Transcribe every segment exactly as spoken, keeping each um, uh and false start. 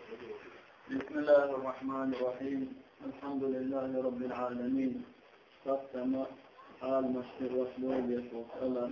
بسم الله الرحمن الرحيم. الحمد لله رب العالمين. قسم حال مشهور وسلوب يسوع الله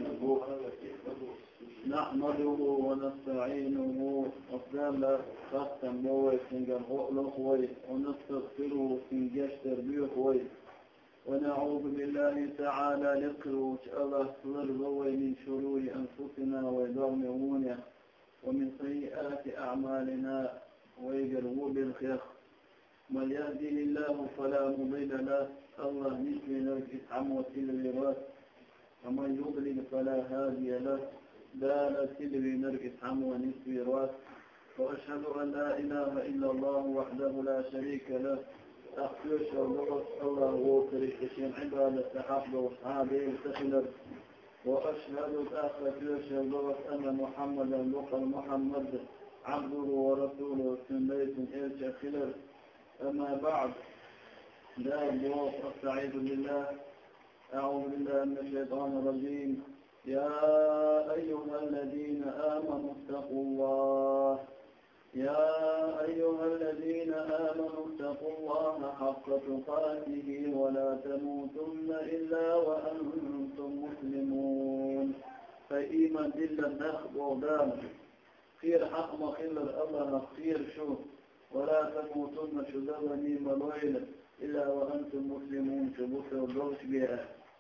نحمده ونستعينه وفضل قسم بوي سنجر غلق ونستغفره سنجش تربيه وي ونعوذ بالله تعالى لقروش الله صلى من شرور أنفسنا ويضمونه ومن سيئات أعمالنا ويقربوا بالخير. من يهده الله فلا مضل له الله نسبي نرجس عمو سلويرات ومن يضلل فلا هادي له دال سلوي نرجس عمو نسبي رات. وأشهد أن لا إله إلا الله وحده لا شريك له أخفيش الله وكريشين عبادة حفظه وصحابه وسخلر. وأشهد أخفيش الله أن محمدا لقى محمد عبده ورسوله سنبيت إلش خلر. أما بعد لا الله أستعيذ بالله أعوذ بالله من الشيطان الرجيم. يا أيها الذين آمنوا اتقوا الله يا أيها الذين آمنوا اتقوا الله حق تقاته ولا تموتن إلا وأنتم مسلمون. فإيمان دل النخب ودام خير حق ما خير الله خير شو ولا تموتن شذرني ملويل إلا وأنتم مسلمون شبوث الروش بها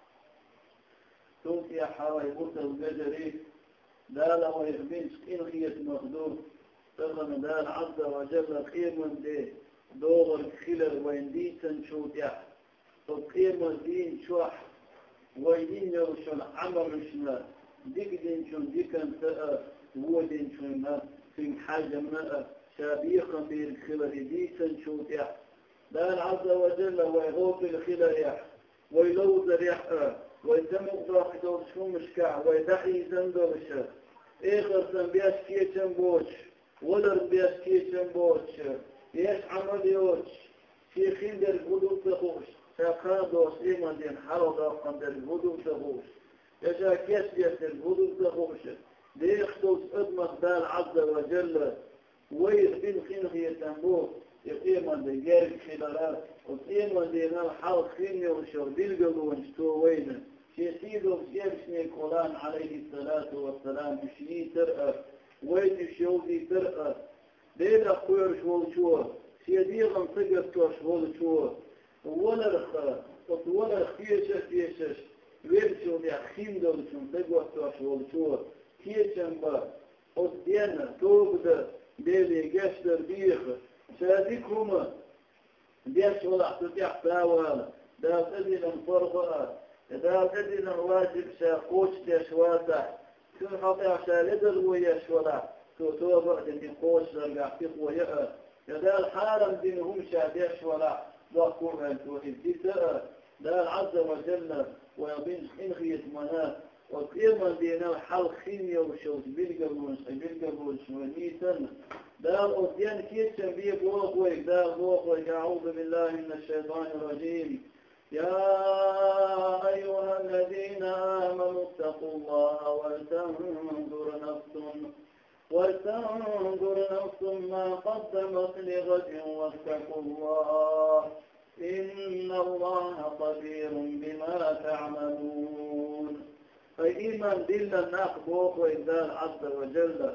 توت يا حواي بوث الججري دالا ويخبين سكين خية مخدوم تغن دال عز وجل خير من دي دور الخلر وين دي تنشوت يا خير من دين شوح وين يرشون عمر شنا ديك دين شون ديكن تأ ودين شون ما في حاجة ما شابيقا بالخلر دي تنشوت يا دال عز وجل ويغوط الخلر يا ويلوز ريح ويتمق ضاقدور شو مشكع ويدحي زندرش اخر تنبياش كيشن بوش ولر بياش كيشن بوش ياش عمليوش في خندر الهدوم تخوش ساقادوش ايمان دين حرضا قندر الهدوم تخوش يشا كيش بياش الهدوم تخوش ليختوس ادمق دال عز وجل ويخبين خنخي يتنبوه يقيمان دي جارب خلالات وقيمان دي نال حال خيني وشور بيلقلوا ونشتو وينا شيسيدو بسيبشني القرآن عليه الصلاة والسلام بشني ترأى وين الشوذي ترأى ليلة خوير شوال شوال سيديغا صقر شوال شوال ولا رخا ولا رخيشة كيشش وين شوذي أخين دولشون تقوى شوال شوال كيشن با وصدينا توبدا بيلي قشتر بيخ شاديكهما بيش ولا احتتيح تاوالا دا تدينا مفرغة دا تدينا واجب شاقوش تشواتح كن خطيع شالدر ويش ولا توتو بعد دي قوش رقع تقوى دا الحارم دينهم شاديش ولا ضاقوها التوحيد دي تأى دا العز وجل ويبين خنخية منات وقيما دينا الحل خينيا وشوز بالقبول بالقبول شوانيتا دار أوديان كيتشن بيه بوخوك دار بوخوك أعوذ بالله من الشيطان الرجيم. يا أيها الذين آمنوا اتقوا الله ولتنظر نفس ولتنظر نفس ما قدمت لغد واتقوا الله إن الله خبير بما تعملون. فإيمان دل الناق بوخوك دار عز وجل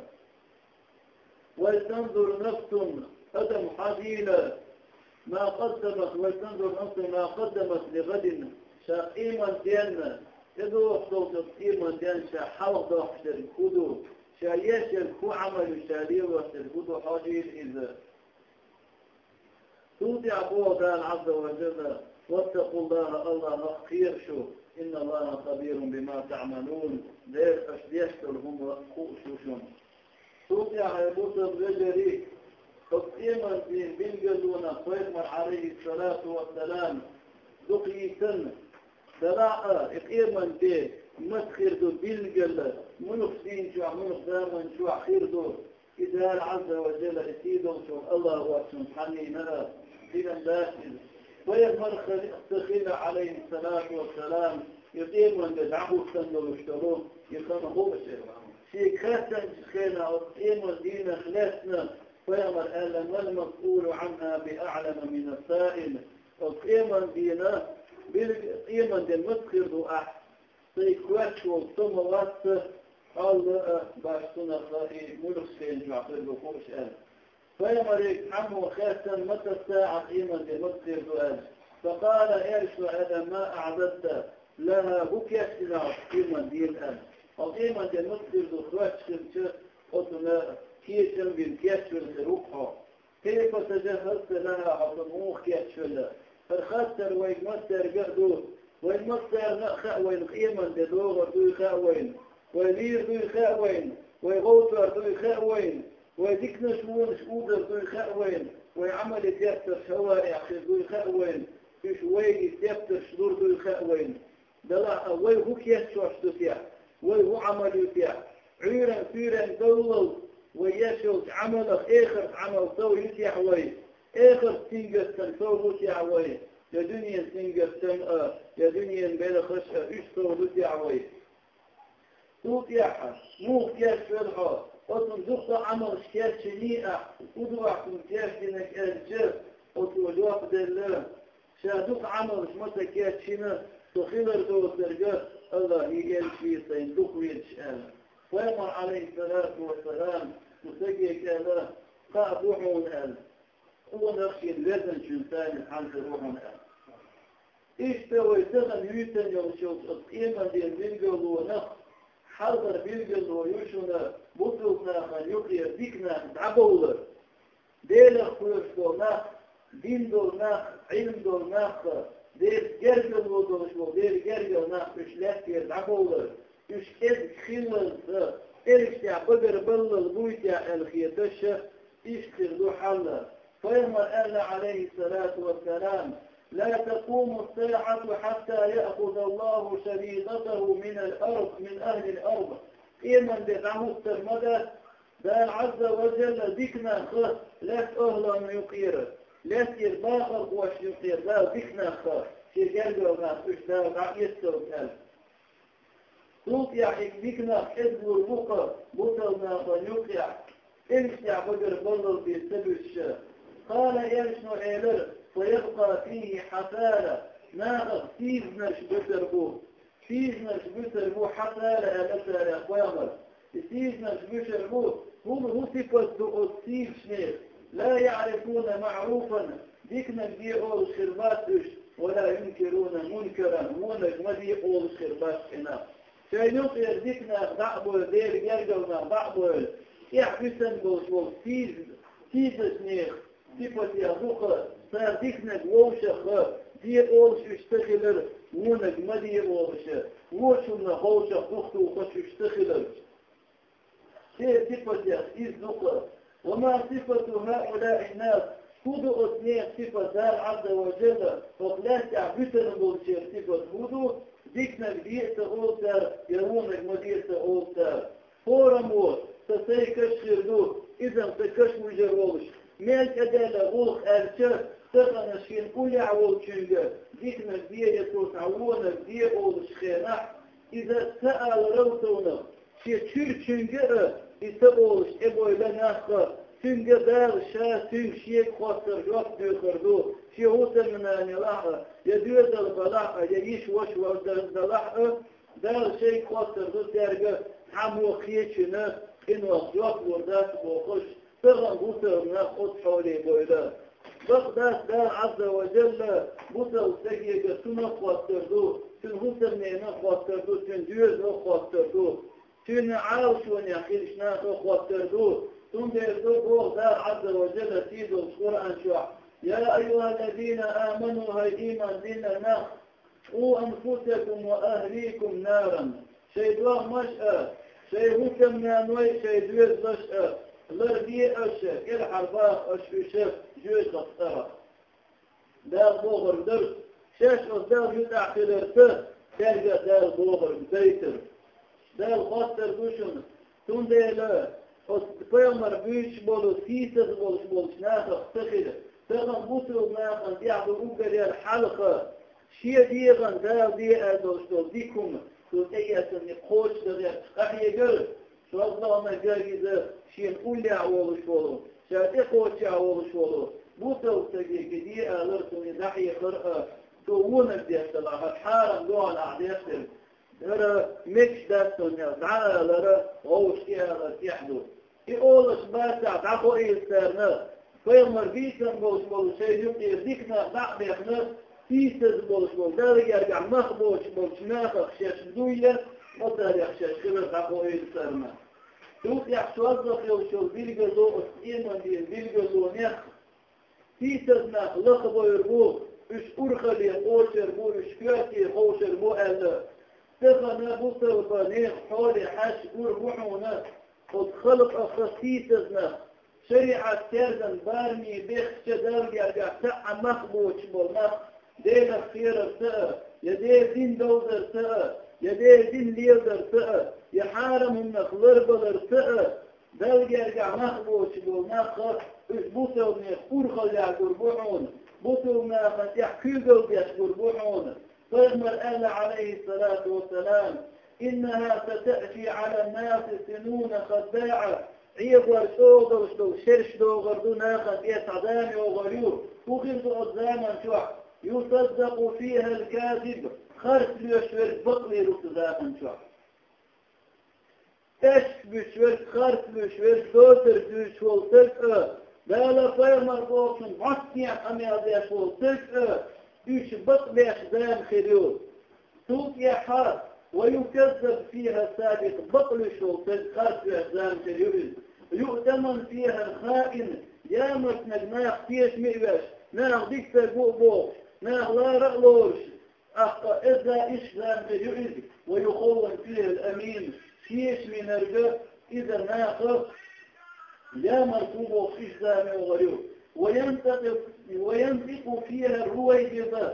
ولتنظر نفس أدم حديلة ما قدمت ولتنظر نفس ما قدمت لغد شاقيما دينا إذو أحضوت قيما دينا شاحاوض أحشر الكدو شايشر كو عمل شاليه وحشر الكدو حاجيل إذا توضع بوضان عز وجل واتقوا الله الله خير شو إن الله خبير بما تعملون دير أشديشتر هم خؤشوشون توضع يبوس الرجري فقيما دين بالقلونا صيغمر عليه الصلاة والسلام دقيقا سراء قيما دين مسخر دو بالقل منفسين شو منفساما شو خير دو إذا عز وجل إسيدو شو الله وسبحانه نرى دينا داخل ويغمر خليل عليه الصلاة والسلام يقيم من يدعوه سنة واشترون يقام هو بشيء في كاتن خينا وقيم الدين خلاسنا فيمر ألا ما المسؤول عنها بأعلم من السائل القيمة دينا بالقيمة دي المسخر دو أح سيكواتش والصم واتس الله باشتنا خائي ملك سين جعفر بفوش أل فيمر عمو خاتم متى الساعة قيمة دي مسخر دو أل فقال إيش وأنا ما أعددت لها بكيتنا قيمة دين أل القيمة دي مسخر دو خواتش خمشة قطنا كيشن بالكيشن الروحة كيف تجهزت لها عطموخ كيشن فرخاتر وين مستر قردو وين مستر نخا وين قيمة دوغر دوي خاوين ويلير دوي خاوين ويغوتر دوي خاوين ويديكنا شمون شمودر دوي خاوين ويعمل يتيفتر شوارع دوي خاوين في شوي يتيفتر شدور دوي خاوين دلا وي هو كيشن شتوتيا وي هو عمل يتيا عيرا فيرا دولو ويشوك عملك آخر عمل سو يتيح وي آخر تنجستن سو يتيح وي يا دنيا تنجستن اه يا دنيا بلا خشة ايش سو يتيح وي توتيحها مو كياش فرحة وطن زخطة عمل كياش شنيئة ودوعكم كياش دينك الجر وطن جواب دلله شادوك عمل شمتا كياش شنا تخيلر دو ترجع الله يقل شيء سيندوك ويتشأل ويمر عليه الصلاة والسلام تسجيك ألا قاعد روحون ألا هو نخشي الوزن شنتان حالة روحون ألا إيش تسوي تغن يوتن يوشوش القيمة دي البلغل ونخ حضر بلغل ويوشونا بطلنا من يقير ديكنا دعبولر ديل اخوش دول نخ دين دول نخ علم دول نخ ديل جرجل ودول شو ديل جرجل نخ مش لاتير دعبولر مش إذ خلال إرشتع بقر بلل بويتع الخيطشة إشتر ذو حل فيمر أهل عليه الصلاة والسلام لا تقوم الساعة حتى يأخذ الله شريطته من الأرض من أهل الأرض إيمن بدعه الترمدة دان عز وجل ذكنا خ لا أهلا يقير لا تير باخر قوش يقير لا ذكنا خ في قلبه ما تشتاق يستوكل توقع إكبكنا حزب البقر بطلنا فنوقع إرشع بقر بلل في سبش قال إرشنو إيلر فيبقى فيه حفالة ناغب سيزنش بسربو سيزنش بسربو حفالة ألسل أخوامر سيزنش بسربو هم هو صفة السيز شنير لا يعرفون معروفا ديكنا بيقول شرباتش ولا ينكرون منكرا مونك ما بيقول شرباتش هنا شاينوك يردكنا ضعبه دير يرجونا ضعبه يحبسن بوشوك سيز سيز شنير صفة يهوك صاردكنا بوشخ دي أولش اشتغلر مونك ما دي أولش وشنا خوشخ دختو خوش اشتغلر شيء صفة يخيز ذكر وما صفة هؤلاء الناس هدو اثنين صفة دار عز وجل وقلات يعبسن بوشير صفة هدو ديكنا بديت أولتر يرونك مديت أولتر فورمو تسي كشخر دو إذا تكش مجرولش مالك أدالة غوخ أرشف تغنشين كل عوال شنجر ديكنا بديت تعوونك بديت أولش خينح إذا سأل روتونا شي تشير شنجر يسأولش إبوي لناخر شنجر دار شا سنج شيك خاطر جواب ديخردو شي هوتر من أن يلاحظ يدوز البلاحة يعيش وش والدلاحة دار شيء خاطر دو ترجع حمو خيشنا إنه أخلاق وردات وخش تغن هوتر ناخد حولي بويلا بغداد دار عز وجل بوتر سجيجة سنة خاطر دو سن هوتر نينا خاطر دو سن دوز خاطر دو سن عاوش ونيخيش ناخد خاطر دو ثم يردو دار عز وجل سيدو القرآن شوع يا أيها الذين آمنوا هاي إيمان دينا ناخ قوا أنفسكم وأهليكم نارا شيدوه مشأة شيهوكم نانوي شيدوز مشأة لردي أشة الحرباء أشفشف جوز خطرة دار بوغر درس شاش أصدار يدع خلرته تلقى دار بوغر بيتر دار خطر دوشن ثم ديلا فيمر بيش بولو سيسس بولش بولش ناخ اختخل تغن بوترو ناخن ديعبو اوغري الحلقة شيء ديغن دار دي ادوشتو ديكم تو ايسن يقوش دغير اخي يقل شو الله ما جايزة شيء نقول لي عوالش بولو شاتي قوتي أولش ولو بوتو تجي كدي ألرتني دحي قرأ تقول الديت الله حارم دون أعديتهم لرا مش داتونيا دعا لرا غوش كيها يحدو يقولش باسع دعو إيسترنا فيمر بيسن بوش بوش يجب يرديكنا دعبيخنا تيسز بوش بوش دارك يرجع مخ بوش بوش ناخخ شاش دوية وطار يخشاش خبر دعو إيسترنا توت يحشوظف يوشو بيلغزو اسئيما دين بيلغزو نخ تيسز نخ لخبو يربو اش أرخلي قوش يربو اش كاتي قوش يربو ألا تغنى بطر بنيخ حولي حاش قربوحونا قد خلق أخصيصنا شريعة تردن بارمي بيخ شدار يرجع تقع مخبوش بالنخ دين خير ارتقى يدي دين دوزر ارتقى يدي دين ليزر ارتقى يحارم النخ لربل ارتقى دل يرجع مخبوش بالنخ بطر بنيخ أرخل يا قربوحون بطر بنيخ يحكيقوا بيخ قربوحون فيغمر أهل عليه الصلاة والسلام إنها ستأتي على الناس سنون خداعة عيبور شوغر شو شرش دوغر دون آخر يسعداني وغريور وغير الزامن شوح يصدق فيها الكاذب خرس ليشور بقلي رصداقا شوح اش بشور خرس بشور دوتر دوش والتك بالا فيغمر بوكشن عصيح أميادي والتك دوش بقلي أخدام خيريور توت يا حرس ويكذب فيها سابق بطل شوطة خارج أحزام تريد يؤتمن فيها الخائن يا مسنق ناخ فيش مئباش ناخ ديك تقوء بوش ناخ لا رألوش أخطأ إذا إشزام تريد ويخون فيها الأمين فيش من الرجاء إذا ناخ يا مرتوب إشزام وغيره وينطق وينطق فيها الرويبضة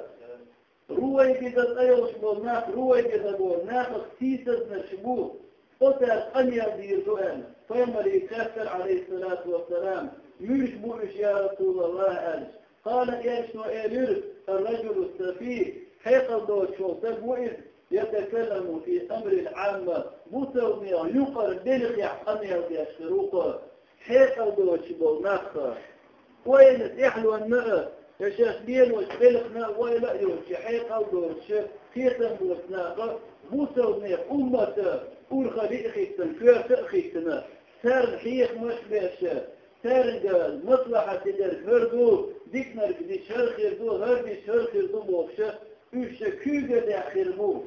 رويبضة أيوش بالناخ رويبضة بالناخ اختيسز نشبوه قتل أنيا ديرتوان فيما يكفر عليه الصلاة والسلام مش بوش يا رسول الله ألش قال إيش وإيلر الرجل السفيه حيقل دوش وتبوئذ يتكلم في أمر العامة بوتوني يقر بلغ يحقني بيشتروقه حيقل دوش بالناخ وين يحلو النقر يشاش بين وشبلغنا ويلا يوشي حيقل دوش خيطا بوسناقه بوتوني أمته قول خليق خيطن كير تأخيطنا سار حيخ مش بيشا سار مصلحة تدر هردو ديك نرقدي شر خيردو هردي شر خيردو موفشا وشا كيغة داخل موف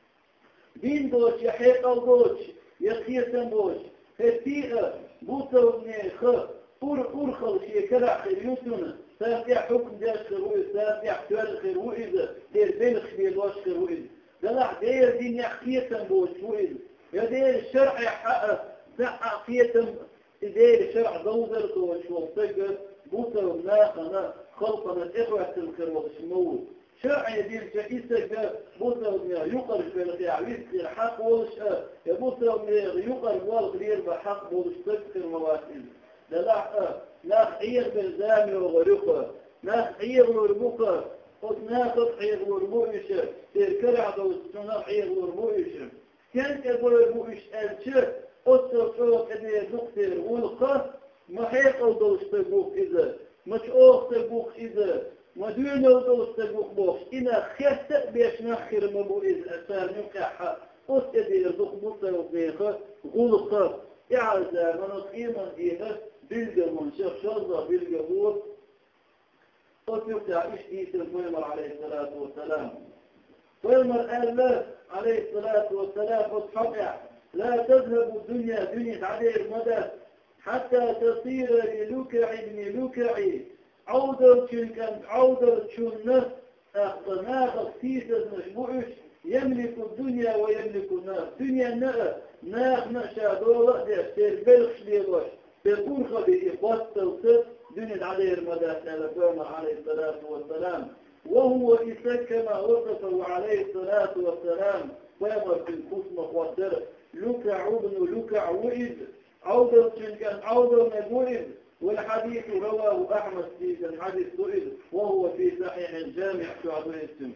دين دوش يحيق دوش يخيطن دوش هتيقة بوتوني خ قول قول خلشي كرع خيريوتنا سافع حكم داش خيروي سافع حتوال خيروي دير بلخ بيدواش خيروي دلع دير دين يحكيتن بوش وإذ يدير الشرع يحقق سحق فيتم يدير الشرع دوزر وشوطقر بوتر وناخنا خلطنا الإخوة الخير والشمول شرع يدير شئيسك بوتر يقر في الغيعويس الحق والش بوتر يقر والغير بحق والشتكر مواسل دلع ناخ عيغ بالزامي وغريقه ناخ عيغ وربوكه قد ناخذ عيغ وربوئش تركرع دوستنا عيغ وربوئش كان كبر بوش ألشر أصل صوت إذا دكتور ولقى ما حيقل دوست بوك إذا مش أوست بوك إذا ما دون دوست بوك بوش إنا خيست بيش نخير مبو إذا أسار نقع أصل إذا دك بوتا وبيخ ولقى إعزا من قيمة إذا بلغ من شيخ شرطة بلغ هو أصل تعيش إيس المؤمر عليه الصلاة والسلام فيمر الله عليه الصلاة والسلام والحقع لا تذهب الدنيا دنيا عليه المدى حتى تصير للوكع ابن لوكعي عودر كان عودر شنة أخطناغ اختيسة مشبوعش يملك الدنيا ويملك النار دنيا ناغ ناغ نأشى دولة دير بلخش بيضوش تكون خبي إخوات توسط دنيا عليه المدى سألفنا عليه الصلاة والسلام وهو إذا كما وصفه عليه الصلاة والسلام فيمر في القسم والدر لكع ابن لكع وإذ عودة كان عودة نبوئذ والحديث رواه أحمد في الحديث سئل وهو في صحيح الجامع شعب الاسم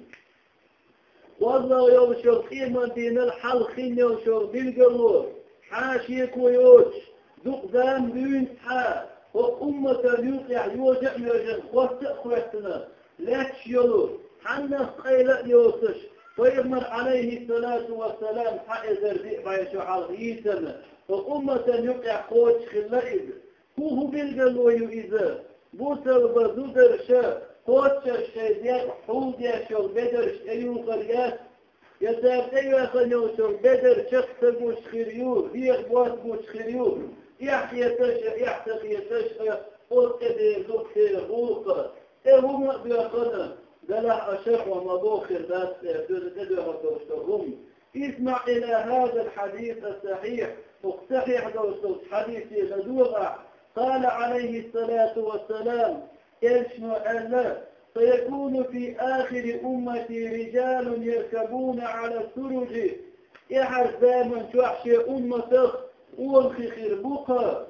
والله يوشر قيمة دين الحلقين يوشر بالقلور حاشيك ويوش دقدام دون حال وأم أمة يوقع يوجع يوجع خوات خواتنا لا تشيلوا حنا قيلة يوسش فيغمر عليه الصلاة والسلام حائزر ذئب يشعر يسمى وأمة يوقع خوات خلائد هو بالقلو يؤذى بوسر بزودر شا خوات شايديات حود يشعر بدرش أيو قريات يساب أيو خنوشر بدر شخص بوش خريور ريخ بوات بوش خريور يحكي يتشع يحتق يتشع قلت دي دكتور غوقة هم بيقنا دلع أشر ومضوخر بس تدوها توشتهم اسمع إلى هذا الحديث الصحيح مقتحح دوشتوش حديثي لدوغع قال عليه الصلاة والسلام يشنو ألا سيكون في آخر أمتي رجال يركبون على السرج يحزاما شوحشي أمتك والخي خربوقا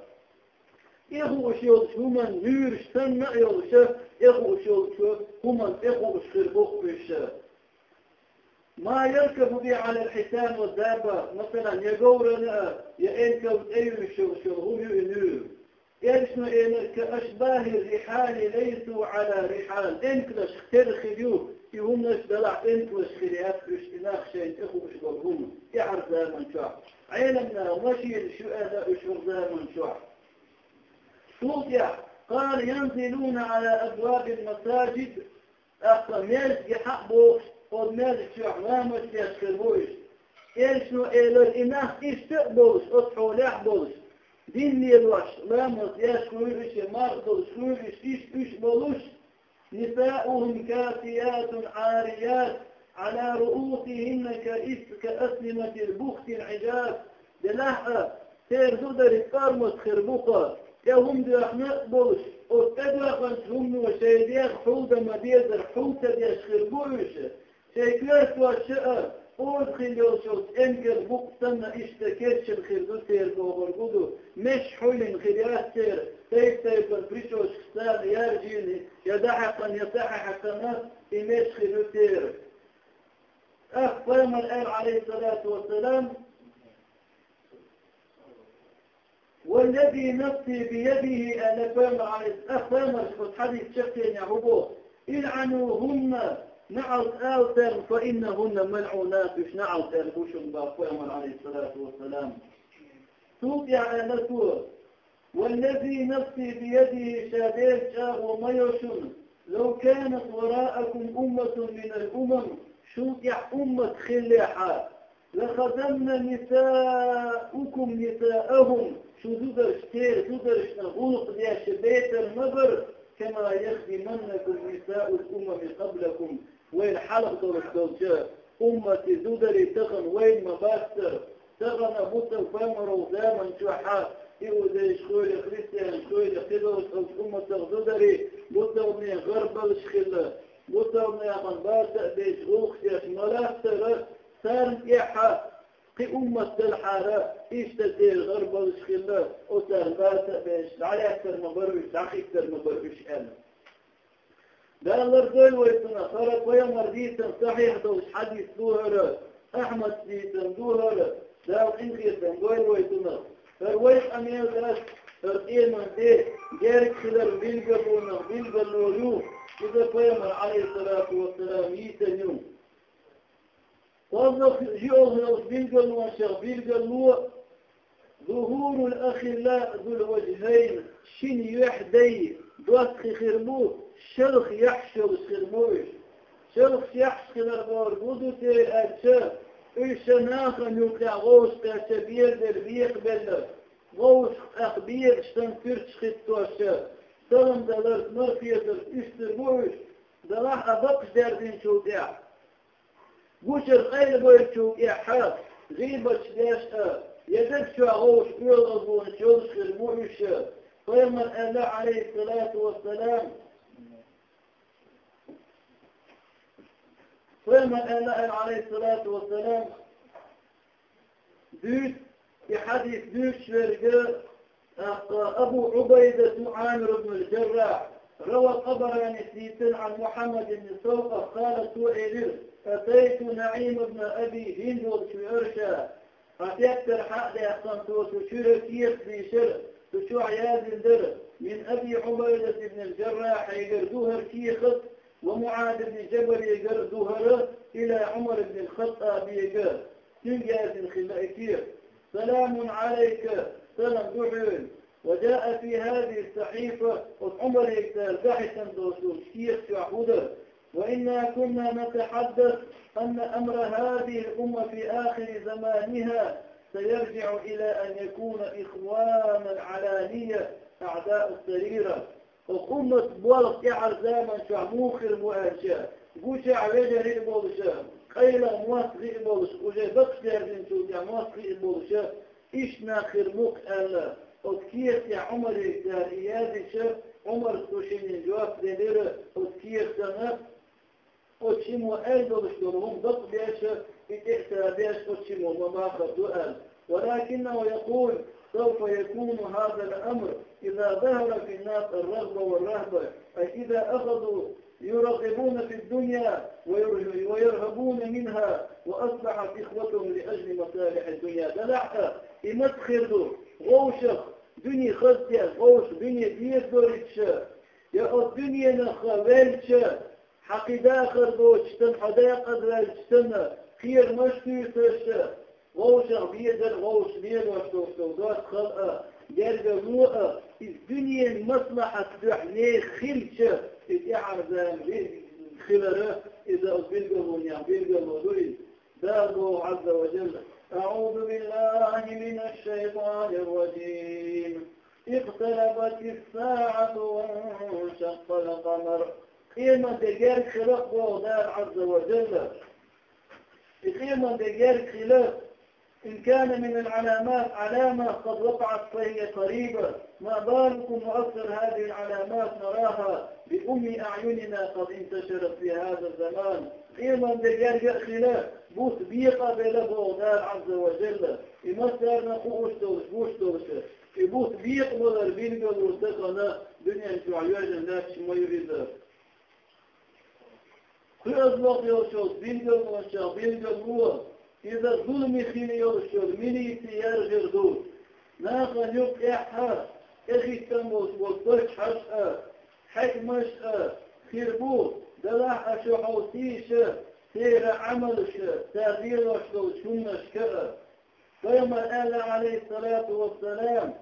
إخو أشيوش هما نيرش سنة يوشف إخو أشيوش هما إخو أشخربوق بشه ما يركب به على الحسان والدابة مثلا يقورنا يأنك وتأيوش وشرهم يؤنور يرشنا إنك أشباه الرحال ليسوا على رحال إنك لشختر خليو يهم نشدلع إنك لشخريات بشتناخ شيء إخو أشبههم يعرف ذا من شعب عيلمنا مشي الشؤلاء أشهر ذا من شعب صوتيا قال ينزلون على أبواب المساجد أخطى ميزج حقبو وميزج شعب ما مشي يشخربوش إيشنو إلو الإناخ إشتقبوش أطحو لحبوش ديني الوش لامس يشكوش مرضوش كوش إيش إيش بولوش نساؤهم كاسيات عاريات على رؤوسهن كأسلمة البخت العجاب دلحة تير دودر القرمس خربوقة يهم دي أحمق بولش وتدوخن هم وشيديخ حودة مديزر حوتة ديش خربوش شيكلات وشقة أدخل يوشوش انقر بقصنا اشتكيتش الخردو تير بوغرقودو مش حولين خريات تير تيب تيب البريشوش خسال يارجيني يدحقا يتححقا إمش خردو تير أخبرنا الآن عليه الصلاة والسلام والذي نفسي بيده أن فهم عليه أخبرنا الحديث شخصين يعبوه إلعنوهن نعوذ آوتر فإنهن ملعونات مش نعوذ آلبوشن بأخوة عليه الصلاة والسلام توقع على نسوه والذي نفسي بيده شادير شاء وميوشن لو كانت وراءكم أمة من الأمم شوقع أمة خليحة لخدمنا نساؤكم نساءهم شو دودر شتير دودر شنغوق دياش بيت المبر كما يخدمنكم نساء الأمم قبلكم وين حلق دور الدوشة أمة دودري تغن وين مباستر تغن أبوتر فامر وزامن شوحات إيو زي شخوية خريستيان شخوية قدوش أمة دودري بوتر من غرب الشخلة بوتر من أغنبات دي شغوخ ياش ملاستر سارن إيحا قي أمة الحارة إيش تدير غرب الشخلة وسارن باسا بيش علي أكثر مبروش دعخي أكثر مبروش أنا ده الرجل ويتنا خرج ويوم رديتا صحيح دوش حديث دوهر أحمد ديتا دوهر ده إنخي تنقوي ويتنا فرويش أمير داس فرقين من دي جارك خلال بيلقبونا بيلقلولو إذا قيمر عليه الصلاة والسلام يتنيو وظف جيوه بيلقلو وشغ بيلقلو ظهور الأخلاء ذو الوجهين شين يحدي دوسخ خرموه شرخ يحشر خرموش شرخ يحشر البار قدو تير أجشر إيش ناخا يوقع غوش كاشبير دربيق بلر غوش أخبير شتن فرش خطوشر سلم دلرت مرفيتر اشترموش دلاح أبقش داردين شوقع بوشر خير بوير شوقع حاف غيبة شداش أه يدك شو غوش بيضبون شرخ خرموش فيما الآلاء عليه الصلاة والسلام فيما الآلاء عليه الصلاة والسلام دوت في حديث دوت شورجر أبو عبيدة عامر بن الجراح روى الطبراني سيتن عن محمد بن سوقة قال سئل أتيت نعيم بن أبي هند وشورشا فتكتر حق يحصن توسو شركيخ في شرك تشوع يازن در من أبي عبيدة بن الجراح يقردوها كيخط ومعاذ بن جبل يقردوها إلى عمر بن الخطاب يقر تنجاز الخلائكير سلام عليك سلام دعون. وجاء في هذه الصحيفة عمر يقتال بحثا دوسوس كيخ تعبده وإنا كنا نتحدث أن أمر هذه الأمة في آخر زمانها سيرجع إلى أن يكون إخوانا علانية أعداء السريرة وقمت بولق يعر زامن شعموخر مؤاشا قوشا عوجه رئبولشا قيلا مواسق رئبولش وجه بقشار من سوديا مواسق رئبولشا إيش ناخر موك ألا وتكيرت يا عمر يكتار إيادشا عمر سوشين الجواب دلير وتكيرتنا وتشموا ألبولش دولهم بق بياشا إتئتا بياش وتشموا مماخر دؤال ولكنه يقول سوف يكون هذا الأمر إذا ظهر في الناس الرغبة والرهبة أي إذا أخذوا يرغبون في الدنيا ويرهبون منها وأصبحت إخوتهم لأجل مصالح الدنيا دلعها يمدخلوا غوشخ دنيا خزية غوش دنيا دير دوريتشا يا الدنيا نخوالتشا حقي داخل دوشتن حداقة دوشتن خير مشتو تشتا غوشة بيدر غوش بيد وشتوشتو دوات خلقة جرقة موقة الدنيا المصلحة تحني خلشة إتعر ذا خلره إذا أصبلقه يعني بيلقه دوئي دابه عز وجل. أعوذ بالله من الشيطان الرجيم. اقتربت الساعة وانشق القمر. قيمة دجال خلق بغداد عز وجل. قيمة دجال خلق إن كان من العلامات علامة قد وقعت فهي قريبة ما بالكم مؤثر هذه العلامات نراها بأم أعيننا قد انتشرت في هذا الزمان. قيمة دجال خلق بوث بيقى بلا بغداد عز وجل يمثل نقوش توش بوش توش يبوث بيق مدر بيلقى وثقنا دنيا شعياج الناس ما يريد كل أطلق يوشوز بيلقى وشا بيلقى هو إذا ظلمي خيني يوشوز مني تيار جردود ناقا يقعها إخي تموت وطش حشأ حكمشأ خيربو دلاح أشو حوسيشة سير عملش تغيير وشلو شنش كأ فيما قال عليه الصلاة والسلام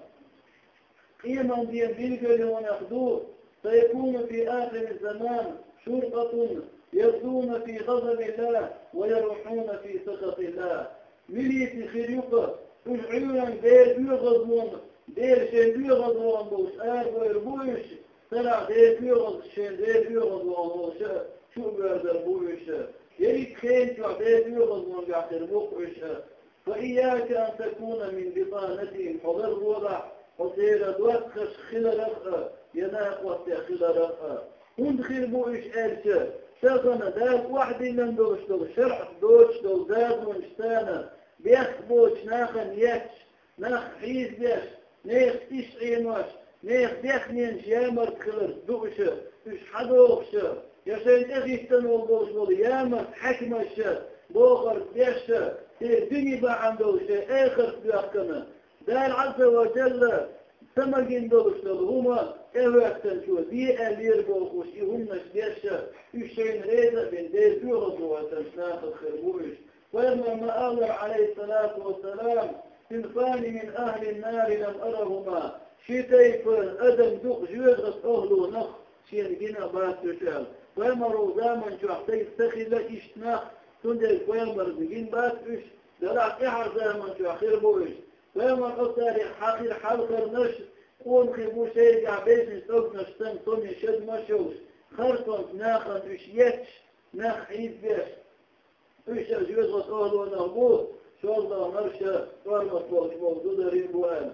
قيما دين بيلقل ونخدوه سيكون في آخر الزمان شرطة يغدون في غضب الله ويروحون في سخط الله مليت خريقة تشعيرا دير بيغضون دير شين بيغضون بوش آر ويربوش سلع دير بيغض شين دير بيغضون بوش شو بيردر بوش يريد خين تعطيه بيغضون بيعطر بوش فإياك أن تكون من بطانتهم حضر وضع حصيرة دواتخش خلرق يناق وقت خلرق هند خيربو إيش آلشة شغنا داك وحدي من دوش دو شرح دوش دو زاد ونشتانا بيخبوش ناخن يكش ناخ حيز بيش نيخ تشعين وش نيخ بيخنين جامر خلر دوشة إيش حدوخشة يشين إخي تنول دوش دو يامر حكمشة بوغر بيشة الدنيا بقى عنده شيء آخر بيحكمه دار عز وجل سمجين دوشتل هما اهوكتن شو دي ألير بوخوش يهمش بيشة يشين ريزة بين دي بيغضوا وتنشناخ الخربوش وإما ما أمر عليه الصلاة والسلام صنفان من أهل النار لم أرهما شتيف أدم دوق جوغت أهلو نخ شين جنا بات تشال وإما روزاما شعطي استخل إشتناخ تندر ويمر بجين بات إش دلع إحر زامن شو أخير بوش ويمر قصاري حقير حلقر نش قوم خيبو شيرجع بيش نستوك نشتن صم يشد مشوش خرطن ناخن إش يتش ناخ عيد بيش إش أجوز وطول ونهبوه شو الله مرشا ورمت بوش موجود ريبوان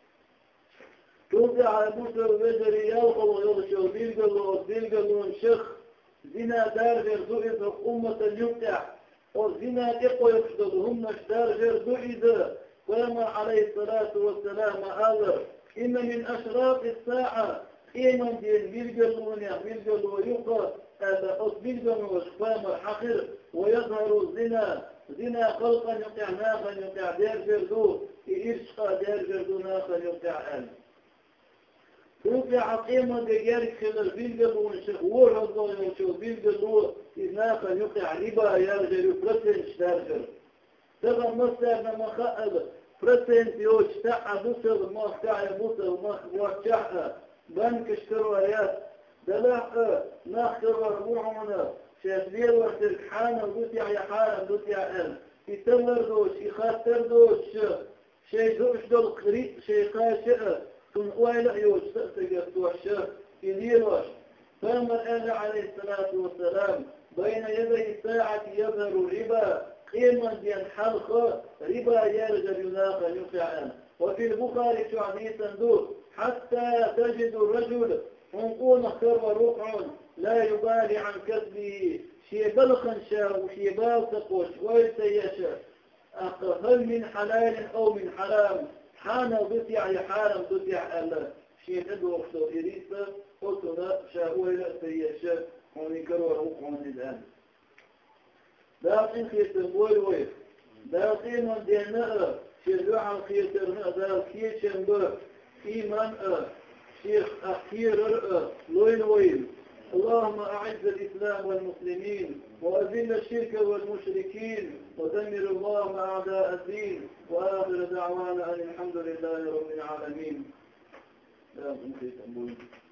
توزع على بوش وبجري يوقل ويغشو بيلقلون بيلقلون شخ زنا دار غير إذا أمة يبتع والزنا إقوى يفشدهم دار غير إذا ويمر عليه الصلاة والسلام آذر إن من أشراط الساعة قيما دين بيلقلون يقبلقل ويقى هذا أصبلقل وشفام حقر ويظهر الزنا زنا خلقا يقع ناخا يقع دار غير دو إرشقى دار غير دو ناخا يقع آل توقع قيمة دجارك خلال بيلقلون شخور الله يوشو بيلقلون إذناك يقع ربا يرجل برسن شتارجر تبا مصر نما خأل برسن يوش تاع بصر ما خاع بصر ما وشاع بنك اشتروا آيات دلاء ناخر وربوعنا شاسبير وتركحانا ودوتيع يحانا دوتيع ال يتمر دوش يخاطر دوش شيء دوش دول قريب شيء قاشئ ثم ويلا يوش تأتي دوش يديروش فما قال عليه الصلاة والسلام بين يدي الساعة يظهر الربا قيما ينحلق ربا يرجل يناقا يقعا وفي البخاري شعني صندوق حتى تجد الرجل عنقون خر ورقع لا يبالي عن كسبه شي بلخن شاء وشي بالتقوش ويسيشا هل من حلال أو من حرام حانا بطيع يحارم بطيع الله شي تدو اختو إريسا قلتنا شاء سيشا ونكر ورقع الآن داقين خيتم ويوي داقين من دينا شيخ خيتم داقين شنبه إيمان شيخ أخير لوين وين اللهم أعز الإسلام والمسلمين وأذل الشرك والمشركين ودمر اللهم أعداء الدين وآخر دعوانا أن الحمد لله رب العالمين.